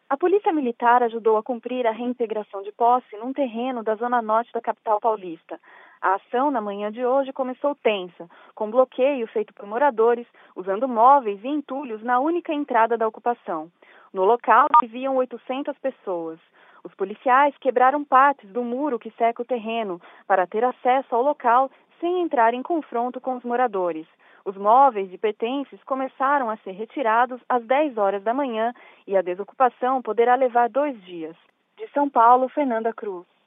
A Polícia Militar ajudou a cumprir a reintegração de posse num terreno da zona norte da capital paulista. A ação, na manhã de hoje, começou tensa, com bloqueio feito por moradores, usando móveis e entulhos na única entrada da ocupação. No local, viviam 800 pessoas. Os policiais quebraram partes do muro que cerca o terreno para ter acesso ao local sem entrar em confronto com os moradores. Os móveis e pertences começaram a ser retirados às 10 horas da manhã e a desocupação poderá levar 2 dias. De São Paulo, Fernanda Cruz.